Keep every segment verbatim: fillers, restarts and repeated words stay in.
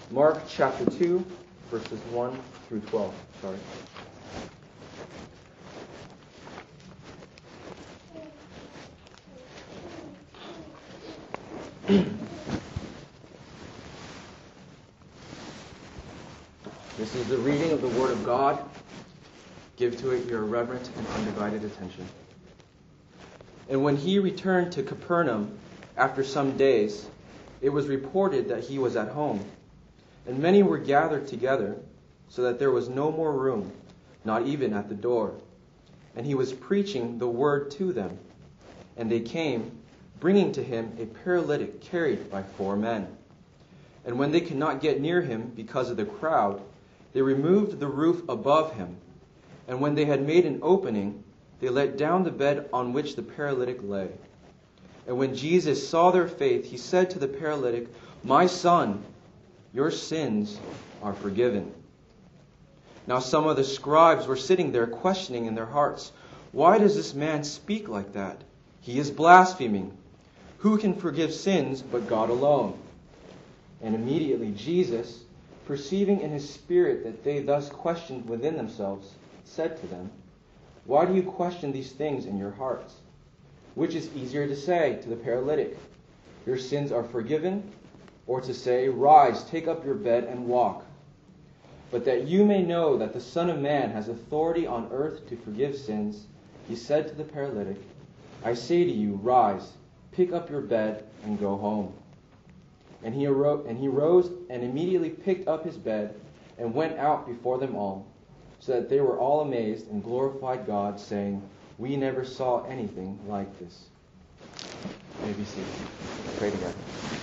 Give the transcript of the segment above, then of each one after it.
Mark chapter two, verses one through twelve. Sorry. This is the reading of the Word of God. Give to it your reverent and undivided attention. And when he returned to Capernaum after some days, it was reported that he was at home. And many were gathered together, so that there was no more room, not even at the door. And he was preaching the word to them. And they came, bringing to him a paralytic carried by four men. And when they could not get near him because of the crowd, they removed the roof above him. And when they had made an opening, they let down the bed on which the paralytic lay. And when Jesus saw their faith, he said to the paralytic, "My son, your sins are forgiven." Now some of the scribes were sitting there questioning in their hearts, "Why does this man speak like that? He is blaspheming. Who can forgive sins but God alone?" And immediately Jesus, perceiving in his spirit that they thus questioned within themselves, said to them, "Why do you question these things in your hearts? Which is easier to say to the paralytic, 'Your sins are forgiven,' or to say, 'Rise, take up your bed and walk'? But that you may know that the Son of Man has authority on earth to forgive sins," he said to the paralytic, "I say to you, rise, pick up your bed, and go home." And he arose, and he rose and immediately picked up his bed and went out before them all, so that they were all amazed and glorified God, saying, "We never saw anything like this." You may be seated. Pray together.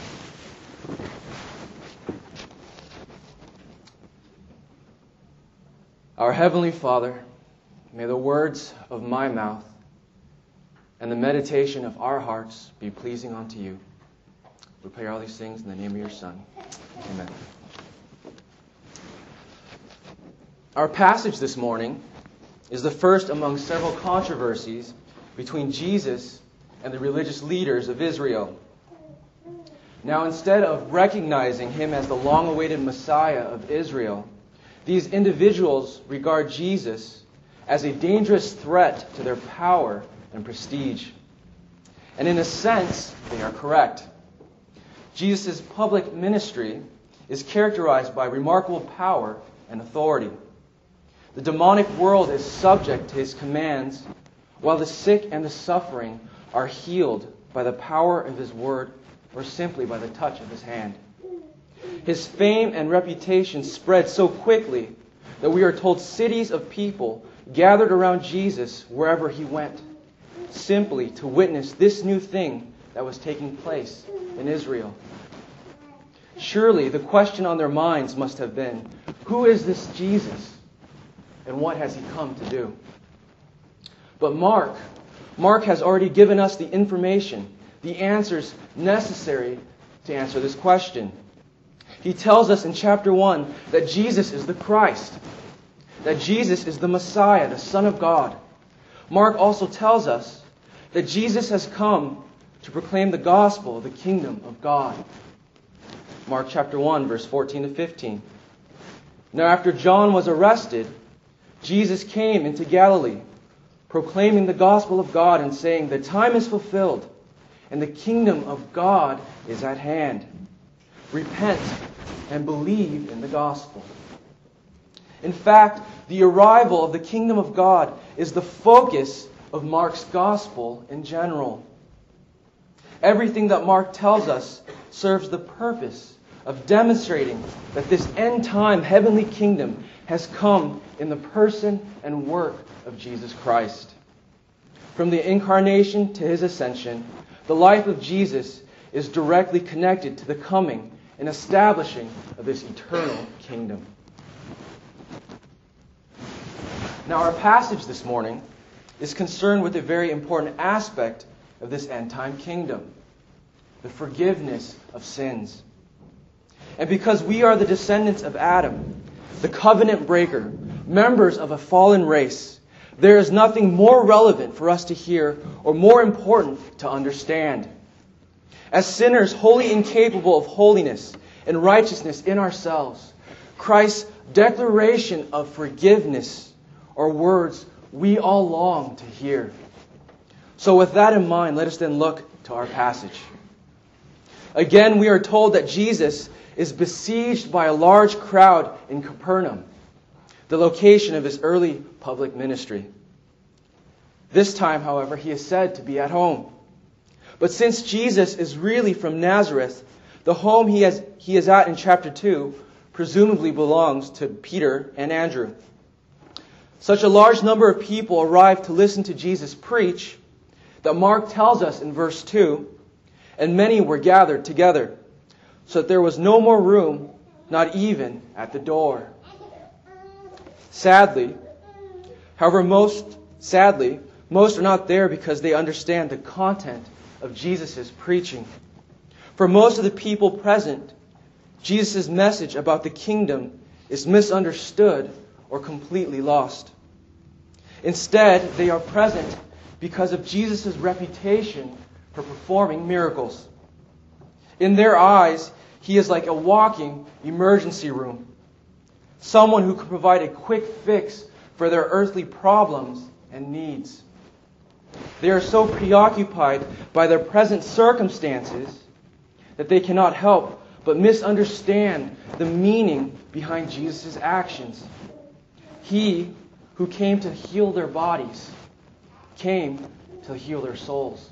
Our Heavenly Father, may the words of my mouth and the meditation of our hearts be pleasing unto you. We pray all these things in the name of your Son. Amen. Our passage this morning is the first among several controversies between Jesus and the religious leaders of Israel. Now, instead of recognizing him as the long-awaited Messiah of Israel, these individuals regard Jesus as a dangerous threat to their power and prestige. And in a sense, they are correct. Jesus' public ministry is characterized by remarkable power and authority. The demonic world is subject to his commands, while the sick and the suffering are healed by the power of his word or simply by the touch of his hand. His fame and reputation spread so quickly that we are told cities of people gathered around Jesus wherever he went, simply to witness this new thing that was taking place in Israel. Surely the question on their minds must have been, who is this Jesus? And what has he come to do? But Mark, Mark has already given us the information, the answers necessary to answer this question. He tells us in chapter one that Jesus is the Christ, that Jesus is the Messiah, the Son of God. Mark also tells us that Jesus has come to proclaim the gospel of the kingdom of God. Mark chapter one, verse fourteen to fifteen. Now after John was arrested, Jesus came into Galilee, proclaiming the gospel of God and saying, "The time is fulfilled, and the kingdom of God is at hand. Repent and believe in the gospel." In fact, the arrival of the kingdom of God is the focus of Mark's gospel in general. Everything that Mark tells us serves the purpose of demonstrating that this end-time heavenly kingdom has come in the person and work of Jesus Christ. From the incarnation to his ascension, the life of Jesus is directly connected to the coming and establishing of this eternal kingdom. Now, our passage this morning is concerned with a very important aspect of this end-time kingdom, the forgiveness of sins. And because we are the descendants of Adam, the covenant breaker, members of a fallen race, there is nothing more relevant for us to hear or more important to understand. As sinners wholly incapable of holiness and righteousness in ourselves. Christ's declaration of forgiveness are words we all long to hear. So with that in mind, let us then look to our passage. Again, we are told that Jesus is besieged by a large crowd in Capernaum, the location of his early public ministry. This time, however, he is said to be at home. But since Jesus is really from Nazareth, the home he, has, he is at in chapter two presumably belongs to Peter and Andrew. Such a large number of people arrived to listen to Jesus preach that Mark tells us in verse two, and many were gathered together, so that there was no more room, not even at the door. Sadly, however, most sadly, most are not there because they understand the content of Jesus' preaching. For most of the people present, Jesus' message about the kingdom is misunderstood or completely lost. Instead, they are present because of Jesus' reputation for performing miracles. In their eyes, he is like a walking emergency room, someone who can provide a quick fix for their earthly problems and needs. They are so preoccupied by their present circumstances that they cannot help but misunderstand the meaning behind Jesus' actions. He who came to heal their bodies came to heal their souls.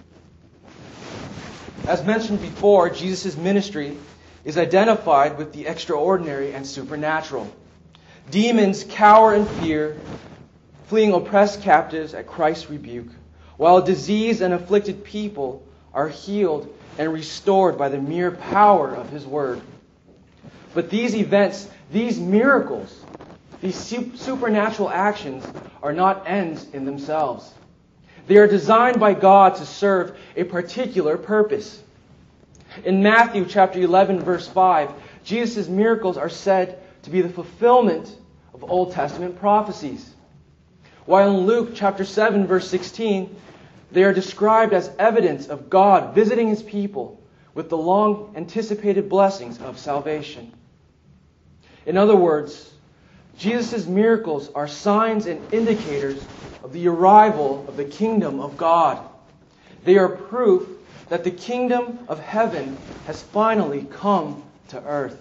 As mentioned before, Jesus' ministry is identified with the extraordinary and supernatural. Demons cower in fear, fleeing oppressed captives at Christ's rebuke, while diseased and afflicted people are healed and restored by the mere power of His Word. But these events, these miracles, these supernatural actions are not ends in themselves. They are designed by God to serve a particular purpose. In Matthew chapter eleven, verse five, Jesus' miracles are said to be the fulfillment of Old Testament prophecies. While in Luke chapter seven, verse sixteen, they are described as evidence of God visiting His people with the long anticipated blessings of salvation. In other words, Jesus' miracles are signs and indicators of the arrival of the kingdom of God. They are proof that the kingdom of heaven has finally come to earth.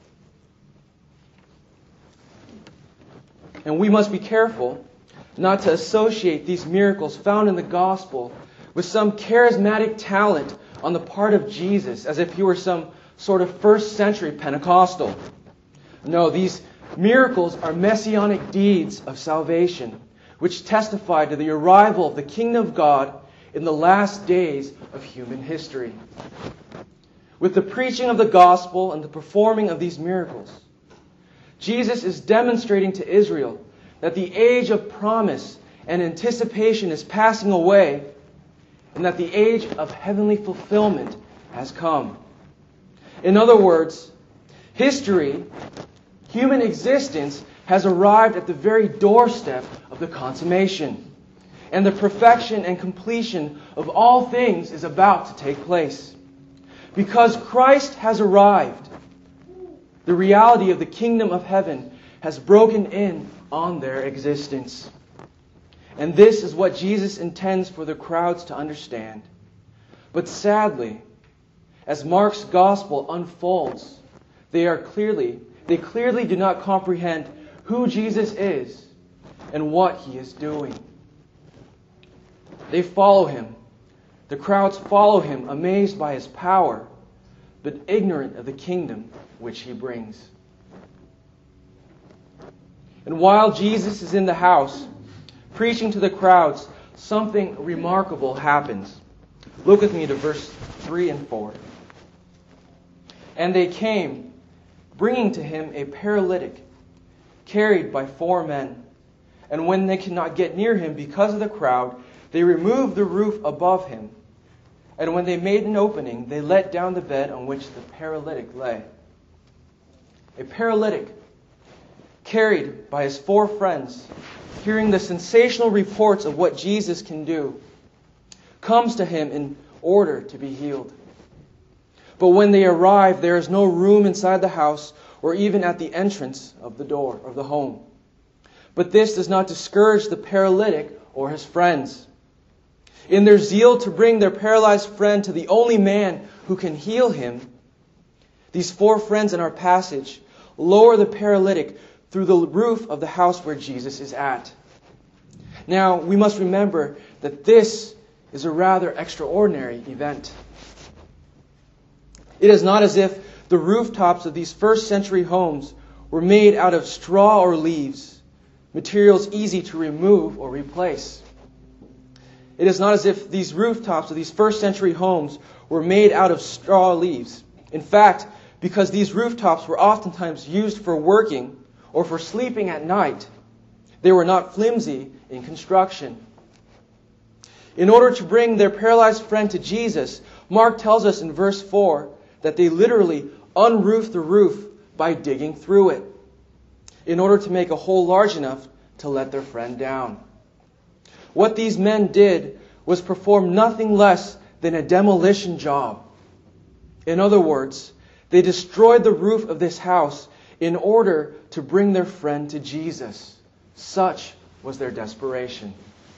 And we must be careful not to associate these miracles found in the gospel with some charismatic talent on the part of Jesus, as if He were some sort of first century Pentecostal. No, these miracles are messianic deeds of salvation, which testify to the arrival of the kingdom of God in the last days of human history. With the preaching of the gospel and the performing of these miracles, Jesus is demonstrating to Israel that the age of promise and anticipation is passing away, and that the age of heavenly fulfillment has come. In other words, history, human existence, has arrived at the very doorstep of the consummation, and the perfection and completion of all things is about to take place. Because Christ has arrived, the reality of the kingdom of heaven has broken in on their existence. And this is what Jesus intends for the crowds to understand. But sadly, as Mark's gospel unfolds, they are clearly, they clearly do not comprehend who Jesus is and what He is doing. They follow Him. The crowds follow Him, amazed by His power, but ignorant of the kingdom which He brings. And while Jesus is in the house, preaching to the crowds, something remarkable happens. Look with me to verse three and four. And they came, bringing to Him a paralytic, carried by four men. And when they could not get near Him because of the crowd, they removed the roof above Him. And when they made an opening, they let down the bed on which the paralytic lay. A paralytic, carried by his four friends, hearing the sensational reports of what Jesus can do, comes to Him in order to be healed. But when they arrive, there is no room inside the house or even at the entrance of the door of the home. But this does not discourage the paralytic or his friends. In their zeal to bring their paralyzed friend to the only man who can heal him, these four friends in our passage lower the paralytic through the roof of the house where Jesus is at. Now, we must remember that this is a rather extraordinary event. It is not as if the rooftops of these first century homes were made out of straw or leaves, materials easy to remove or replace. It is not as if these rooftops of these first century homes were made out of straw leaves. In fact, because these rooftops were oftentimes used for working or for sleeping at night, they were not flimsy in construction. In order to bring their paralyzed friend to Jesus, Mark tells us in verse four that they literally unroofed the roof by digging through it in order to make a hole large enough to let their friend down. What these men did was perform nothing less than a demolition job. In other words, they destroyed the roof of this house in order to bring their friend to Jesus. Such was their desperation.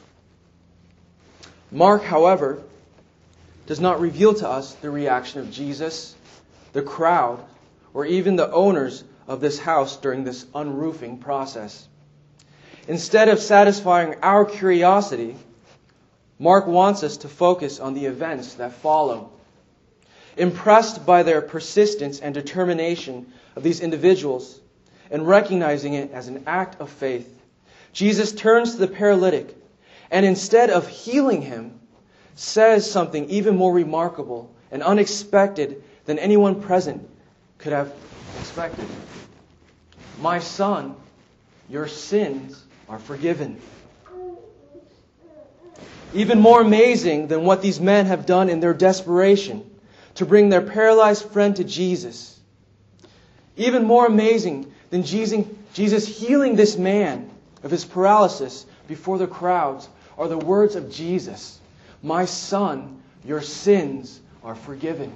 Mark, however, does not reveal to us the reaction of Jesus, the crowd, or even the owners of this house during this unroofing process. Instead of satisfying our curiosity, Mark wants us to focus on the events that follow. Impressed by their persistence and determination of these individuals, and recognizing it as an act of faith, Jesus turns to the paralytic, and instead of healing him, says something even more remarkable and unexpected than anyone present could have expected. My son, your sins are forgiven. Even more amazing than what these men have done in their desperation to bring their paralyzed friend to Jesus. Even more amazing than Jesus healing this man of his paralysis before the crowds are the words of Jesus. My son, your sins are forgiven.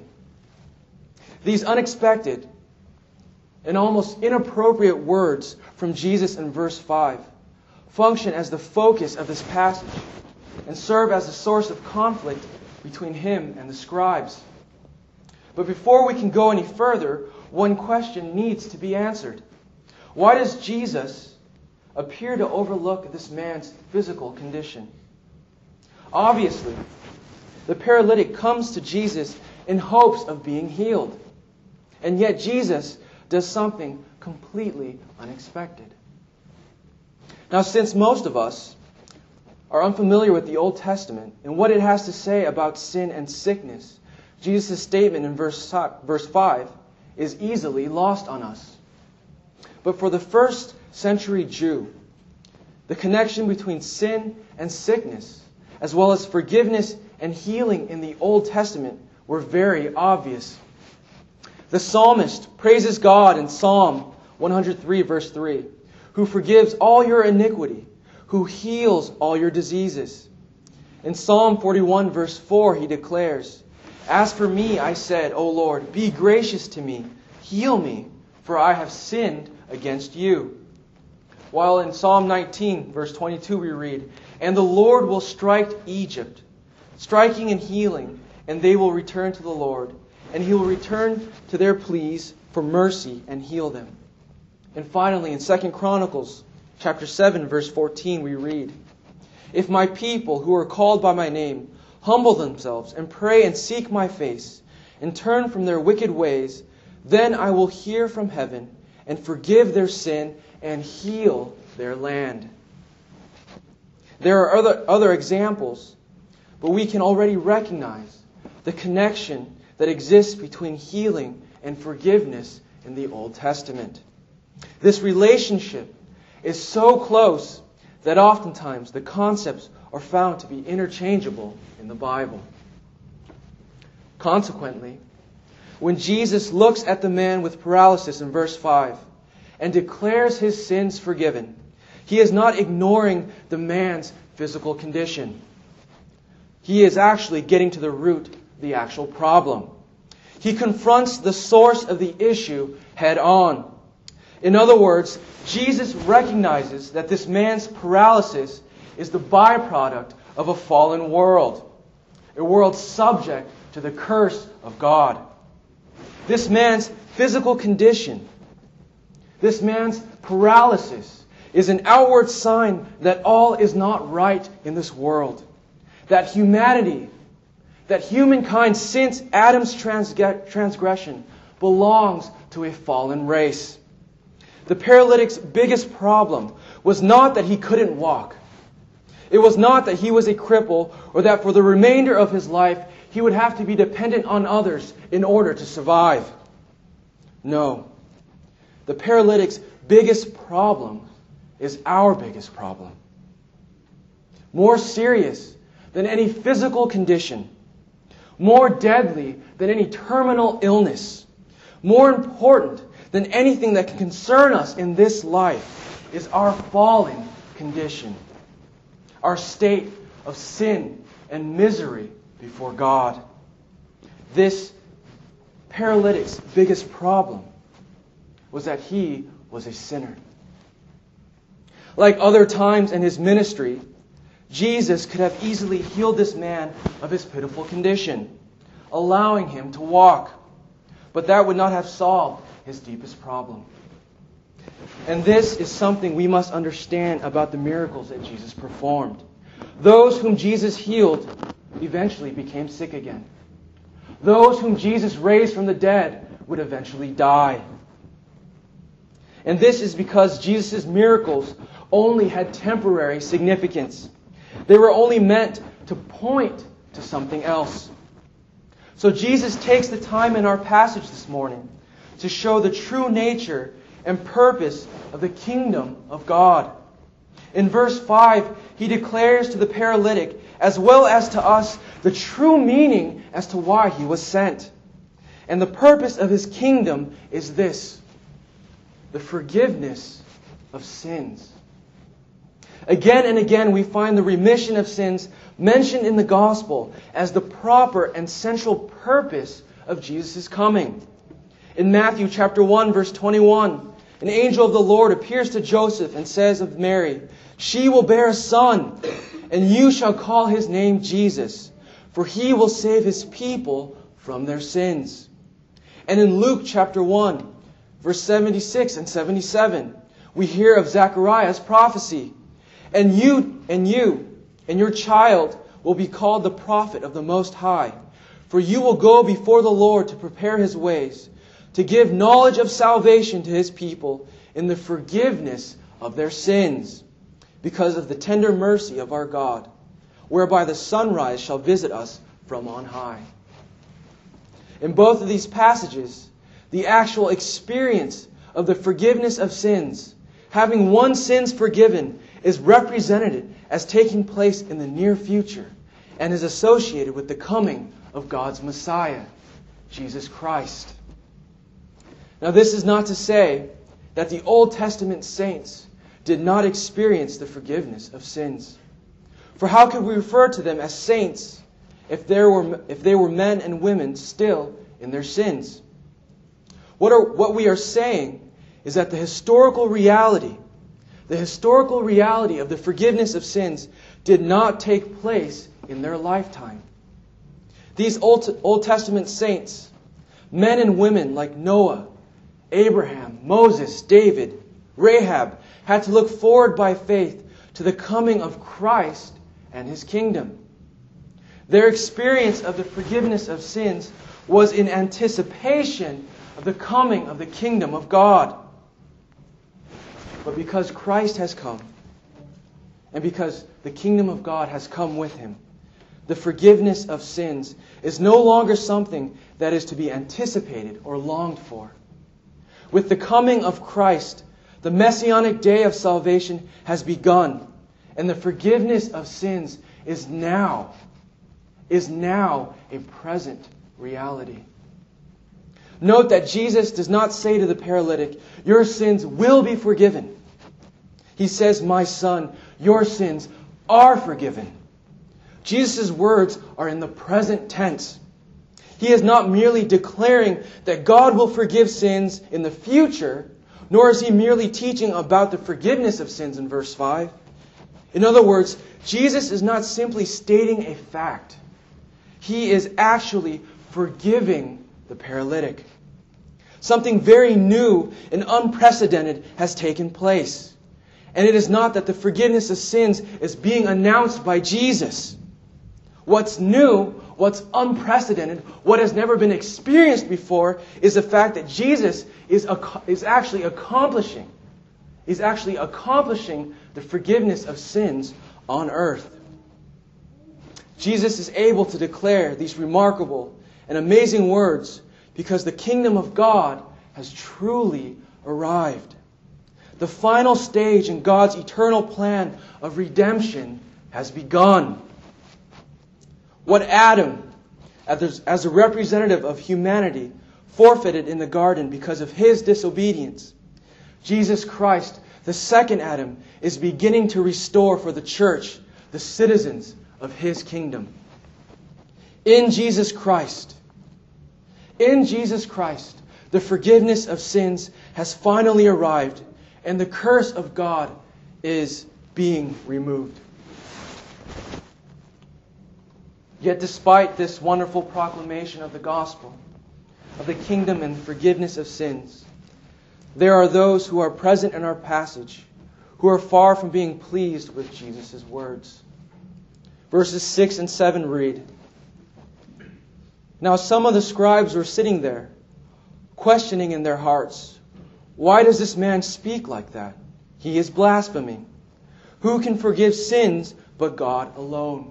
These unexpected and almost inappropriate words from Jesus in verse five function as the focus of this passage and serve as a source of conflict between him and the scribes. But before we can go any further, one question needs to be answered. Why does Jesus appear to overlook this man's physical condition? Obviously, the paralytic comes to Jesus in hopes of being healed. And yet Jesus does something completely unexpected. Now, since most of us are unfamiliar with the Old Testament and what it has to say about sin and sickness, Jesus' statement in verse five is easily lost on us. But for the first century Jew, the connection between sin and sickness, as well as forgiveness and healing in the Old Testament, were very obvious. The psalmist praises God in Psalm one hundred three, verse three, who forgives all your iniquity, who heals all your diseases. In Psalm forty-one, verse four, he declares, As for me, I said, O Lord, be gracious to me, heal me, for I have sinned against you. While in Psalm nineteen, verse twenty-two, we read, And the Lord will strike Egypt, striking and healing, and they will return to the Lord, and He will return to their pleas for mercy and heal them. And finally, in Second Chronicles chapter seven, verse fourteen, we read, If my people who are called by my name humble themselves and pray and seek my face and turn from their wicked ways, then I will hear from heaven and forgive their sin and heal their land. There are other, other examples, but we can already recognize the connection that exists between healing and forgiveness in the Old Testament. This relationship is so close that oftentimes the concepts are found to be interchangeable in the Bible. Consequently, when Jesus looks at the man with paralysis in verse five and declares his sins forgiven, He is not ignoring the man's physical condition. He is actually getting to the root of the actual problem. He confronts the source of the issue head on. In other words, Jesus recognizes that this man's paralysis is the byproduct of a fallen world, a world subject to the curse of God. This man's physical condition, this man's paralysis, is an outward sign that all is not right in this world. That humanity, that humankind since Adam's transge- transgression belongs to a fallen race. The paralytic's biggest problem was not that he couldn't walk. It was not that he was a cripple or that for the remainder of his life he would have to be dependent on others in order to survive. No. The paralytic's biggest problem is our biggest problem. More serious than any physical condition. More deadly than any terminal illness. More important than anything that can concern us in this life is our fallen condition. Our state of sin and misery before God. This paralytic's biggest problem was that he was a sinner. Like other times in his ministry, Jesus could have easily healed this man of his pitiful condition, allowing him to walk. But that would not have solved his deepest problem. And this is something we must understand about the miracles that Jesus performed. Those whom Jesus healed eventually became sick again. Those whom Jesus raised from the dead would eventually die. And this is because Jesus' miracles only had temporary significance. They were only meant to point to something else. So Jesus takes the time in our passage this morning to show the true nature and purpose of the kingdom of God. In verse five, He declares to the paralytic, as well as to us, the true meaning as to why He was sent. And the purpose of His kingdom is this: the forgiveness of sins. Again and again we find the remission of sins mentioned in the gospel as the proper and central purpose of Jesus' coming. In Matthew chapter one, verse twenty-one, an angel of the Lord appears to Joseph and says of Mary, "She will bear a son, and you shall call his name Jesus, for he will save his people from their sins." And in Luke chapter one, verse seventy-six and seventy-seven, we hear of Zechariah's prophecy. And you, and you, and your child will be called the prophet of the Most High, for you will go before the Lord to prepare His ways, to give knowledge of salvation to His people in the forgiveness of their sins, because of the tender mercy of our God, whereby the sunrise shall visit us from on high. In both of these passages, the actual experience of the forgiveness of sins, having one's sins forgiven, is represented as taking place in the near future and is associated with the coming of God's Messiah, Jesus Christ. Now, this is not to say that the Old Testament saints did not experience the forgiveness of sins. For how could we refer to them as saints if there were if they were men and women still in their sins? What are what we are saying is that the historical reality, the historical reality of the forgiveness of sins did not take place in their lifetime. These Old, Old Testament saints, men and women like Noah, Abraham, Moses, David, Rahab, had to look forward by faith to the coming of Christ and His kingdom. Their experience of the forgiveness of sins was in anticipation of the coming of the kingdom of God. But because Christ has come, and because the kingdom of God has come with Him, the forgiveness of sins is no longer something that is to be anticipated or longed for. With the coming of Christ, the messianic day of salvation has begun, and the forgiveness of sins is now, is now a present reality. Note that Jesus does not say to the paralytic, "Your sins will be forgiven." He says, "My son, your sins are forgiven." Jesus' words are in the present tense. He is not merely declaring that God will forgive sins in the future, nor is he merely teaching about the forgiveness of sins in verse five. In other words, Jesus is not simply stating a fact. He is actually forgiving the paralytic. Something very new and unprecedented has taken place. And it is not that the forgiveness of sins is being announced by Jesus. What's new, what's unprecedented, what has never been experienced before is the fact that Jesus is, is actually accomplishing, is actually accomplishing the forgiveness of sins on earth. Jesus is able to declare these remarkable and amazing words because the kingdom of God has truly arrived. The final stage in God's eternal plan of redemption has begun. What Adam, as a representative of humanity, forfeited in the garden because of his disobedience, Jesus Christ, the second Adam, is beginning to restore for the church, the citizens of his kingdom. In Jesus Christ, in Jesus Christ, the forgiveness of sins has finally arrived, and the curse of God is being removed. Yet despite this wonderful proclamation of the gospel, of the kingdom and forgiveness of sins, there are those who are present in our passage who are far from being pleased with Jesus' words. Verses six and seven read, "Now some of the scribes were sitting there, questioning in their hearts, 'Why does this man speak like that? He is blaspheming. Who can forgive sins but God alone?'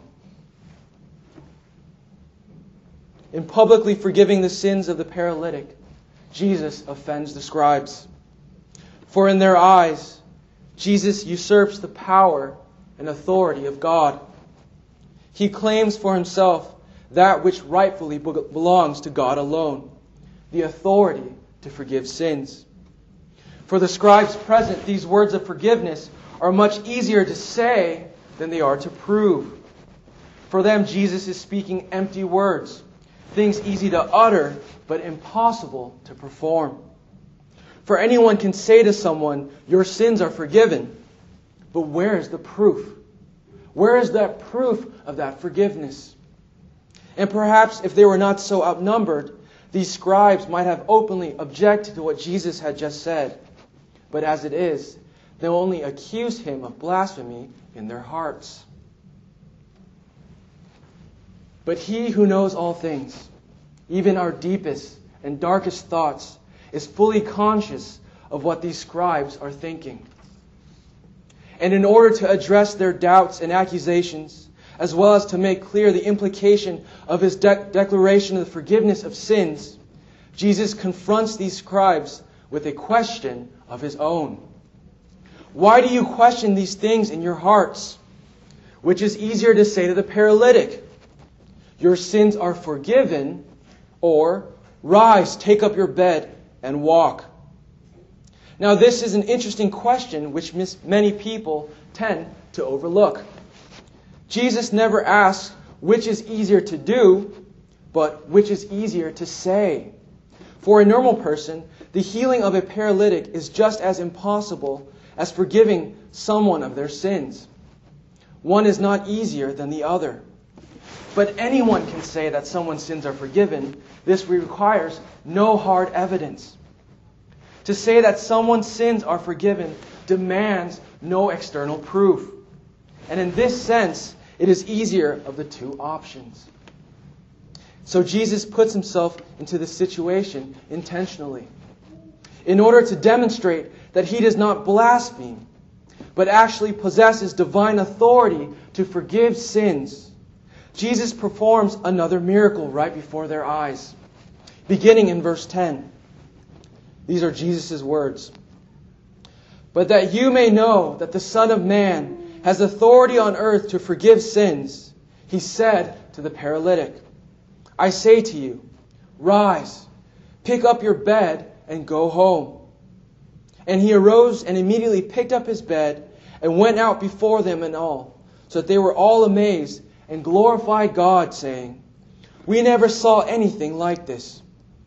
In publicly forgiving the sins of the paralytic, Jesus offends the scribes. For in their eyes, Jesus usurps the power and authority of God. He claims for himself that which rightfully belongs to God alone, the authority to forgive sins. For the scribes present, these words of forgiveness are much easier to say than they are to prove. For them, Jesus is speaking empty words, things easy to utter, but impossible to perform. For anyone can say to someone, 'Your sins are forgiven,' but where is the proof? Where is that proof of that forgiveness? And perhaps if they were not so outnumbered, these scribes might have openly objected to what Jesus had just said. But as it is, they only accuse him of blasphemy in their hearts. But he who knows all things, even our deepest and darkest thoughts, is fully conscious of what these scribes are thinking. And in order to address their doubts and accusations, as well as to make clear the implication of his de- declaration of the forgiveness of sins, Jesus confronts these scribes with a question of his own. Why do you question these things in your hearts? Which is easier to say to the paralytic, 'Your sins are forgiven,' or 'Rise, take up your bed and walk'? Now this is an interesting question which many people tend to overlook. Jesus never asks which is easier to do, but which is easier to say. For a normal person, the healing of a paralytic is just as impossible as forgiving someone of their sins. One is not easier than the other. But anyone can say that someone's sins are forgiven. This requires no hard evidence. To say that someone's sins are forgiven demands no external proof. And in this sense, it is easier of the two options. So Jesus puts himself into this situation intentionally, in order to demonstrate that he does not blaspheme, but actually possesses divine authority to forgive sins. Jesus performs another miracle right before their eyes, beginning in verse ten. These are Jesus' words. "But that you may know that the Son of Man has authority on earth to forgive sins, he said to the paralytic, 'I say to you, rise, pick up your bed and go home.' And he arose and immediately picked up his bed and went out before them and all, so that they were all amazed and glorified God, saying, We never saw anything like this.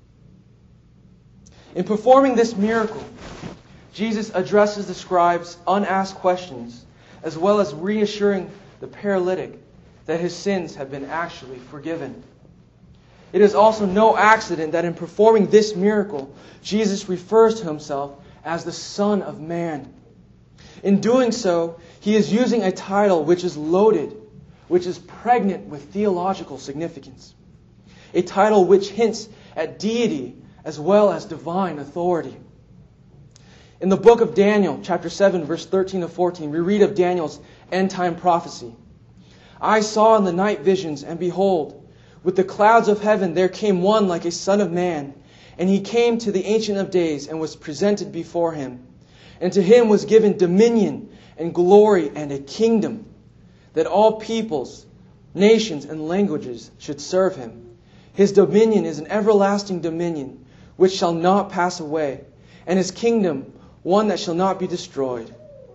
In performing this miracle, Jesus addresses the scribes' unasked questions, as well as reassuring the paralytic that his sins have been actually forgiven. It is also no accident that in performing this miracle, Jesus refers to himself as the Son of Man. In doing so, he is using a title which is loaded, which is pregnant with theological significance. A title which hints at deity as well as divine authority. In the book of Daniel, chapter seven, verse thirteen to fourteen, we read of Daniel's end-time prophecy. I saw in the night visions, and behold, with the clouds of heaven there came one like a son of man, and he came to the Ancient of Days and was presented before him. And to him was given dominion and glory and a kingdom, that all peoples, nations, and languages should serve him. His dominion is an everlasting dominion, which shall not pass away, and his kingdom one that shall not be destroyed.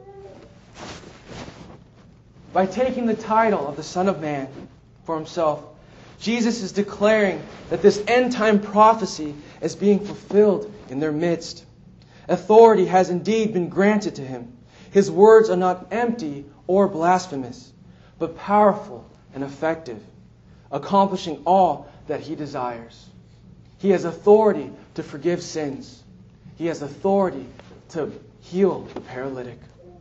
By taking the title of the Son of Man for himself, Jesus is declaring that this end-time prophecy is being fulfilled in their midst. Authority has indeed been granted to him. His words are not empty or blasphemous, but powerful and effective, accomplishing all that he desires. He has authority to forgive sins. He has authority to heal the paralytic.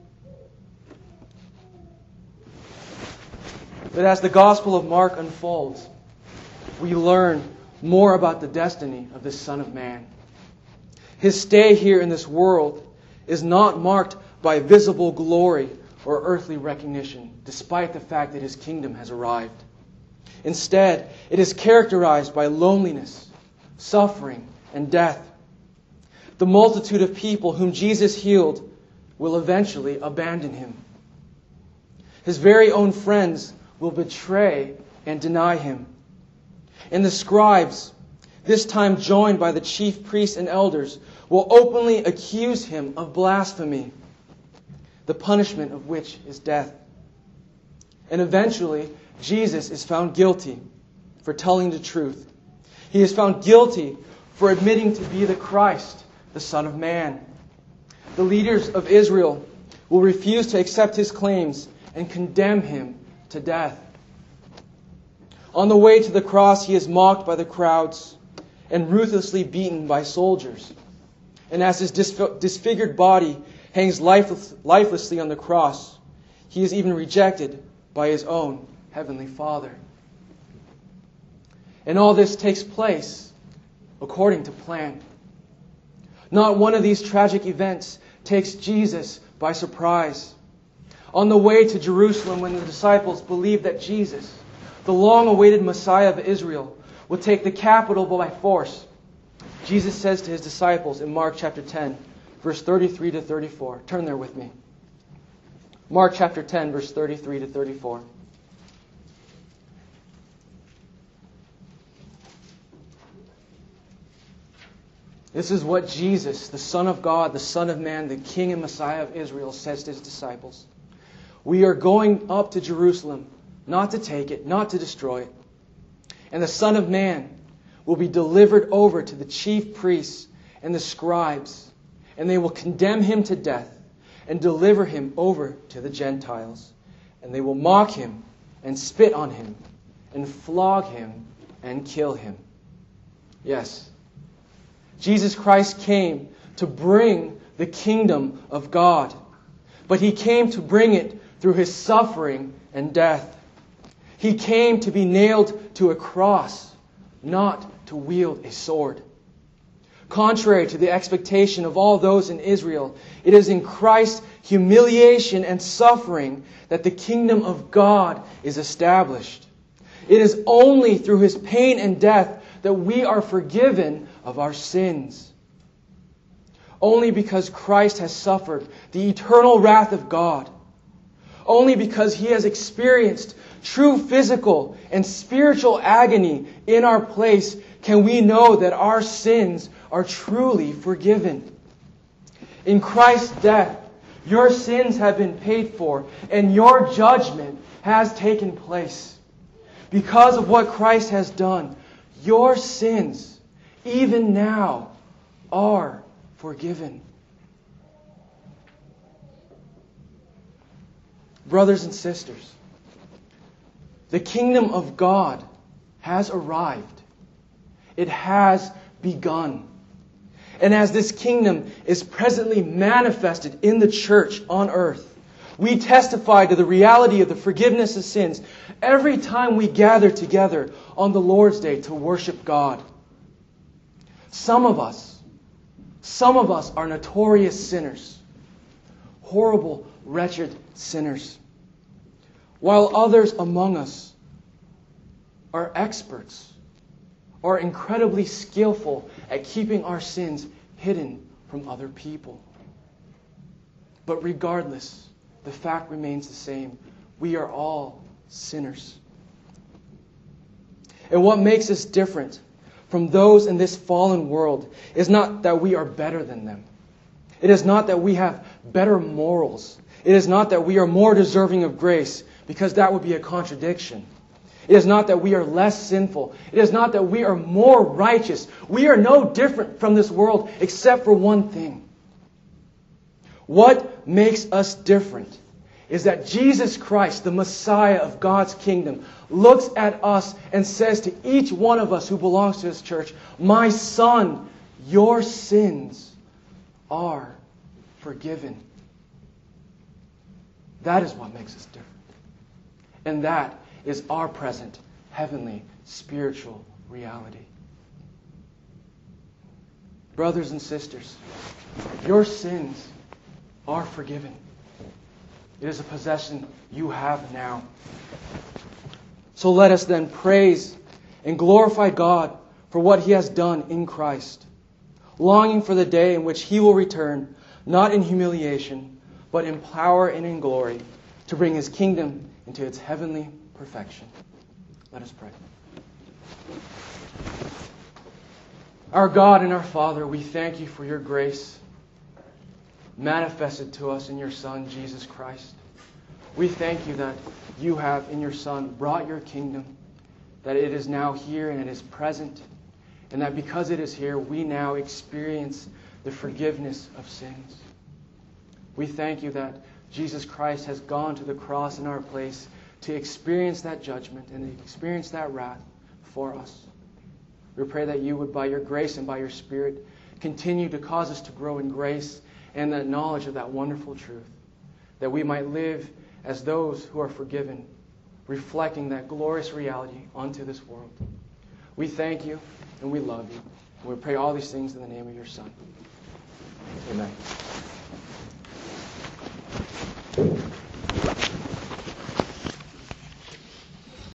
But as the Gospel of Mark unfolds, we learn more about the destiny of this Son of Man. His stay here in this world is not marked by visible glory or earthly recognition, despite the fact that his kingdom has arrived. Instead, it is characterized by loneliness, suffering, and death. The multitude of people whom Jesus healed will eventually abandon him. His very own friends will betray and deny him. And the scribes, this time joined by the chief priests and elders, will openly accuse him of blasphemy, the punishment of which is death. And eventually, Jesus is found guilty for telling the truth. He is found guilty for admitting to be the Christ, the Son of Man. The leaders of Israel will refuse to accept his claims and condemn him to death. On the way to the cross, he is mocked by the crowds and ruthlessly beaten by soldiers. And as his disfigured body hangs lifeless, lifelessly on the cross, he is even rejected by his own heavenly Father. And all this takes place according to plan. Not one of these tragic events takes Jesus by surprise. On the way to Jerusalem, when the disciples believed that Jesus, the long-awaited Messiah of Israel, would take the capital by force, Jesus says to his disciples in Mark chapter ten, verse thirty-three to thirty-four. Turn there with me. Mark chapter ten, verse thirty-three to thirty-four. This is what Jesus, the Son of God, the Son of Man, the King and Messiah of Israel, says to his disciples. We are going up to Jerusalem, not to take it, not to destroy it. And the Son of Man will be delivered over to the chief priests and the scribes, and they will condemn him to death and deliver him over to the Gentiles. And they will mock him and spit on him and flog him and kill him. Yes, Jesus Christ came to bring the kingdom of God, but he came to bring it through his suffering and death. He came to be nailed to a cross, not to wield a sword. Contrary to the expectation of all those in Israel, it is in Christ's humiliation and suffering that the kingdom of God is established. It is only through his pain and death that we are forgiven of our sins. Only because Christ has suffered the eternal wrath of God. Only because he has experienced true physical and spiritual agony in our place can we know that our sins are truly forgiven. In Christ's death, your sins have been paid for and your judgment has taken place. because of what Christ has done, your sins, even now, are forgiven. Brothers and sisters, the kingdom of God has arrived. It has begun. And as this kingdom is presently manifested in the church on earth, we testify to the reality of the forgiveness of sins every time we gather together on the Lord's Day to worship God. Some of us, some of us are notorious sinners, horrible, wretched sinners, while others among us are experts, are incredibly skillful at keeping our sins hidden from other people. But regardless, the fact remains the same. We are all sinners. And what makes us different from those in this fallen world is not that we are better than them. It is not that we have better morals. It is not that we are more deserving of grace, because that would be a contradiction. It is not that we are less sinful. It is not that we are more righteous. We are no different from this world except for one thing. What makes us different is that Jesus Christ, the Messiah of God's kingdom, looks at us and says to each one of us who belongs to His church, "My son, your sins are forgiven." That is what makes us different. And that is our present heavenly spiritual reality. Brothers and sisters, your sins are forgiven. It is a possession you have now. So let us then praise and glorify God for what He has done in Christ, longing for the day in which He will return, not in humiliation, but in power and in glory, to bring His kingdom into its heavenly perfection. Let us pray. Our God and our Father, we thank You for Your grace manifested to us in Your Son, Jesus Christ. We thank You that You have in Your Son brought Your kingdom, that it is now here and it is present, and that because it is here, we now experience the forgiveness of sins. We thank You that Jesus Christ has gone to the cross in our place to experience that judgment and to experience that wrath for us. We pray that You would, by Your grace and by Your Spirit, continue to cause us to grow in grace and that knowledge of that wonderful truth, that we might live as those who are forgiven, reflecting that glorious reality onto this world. We thank You and we love You. And we pray all these things in the name of Your Son. Amen.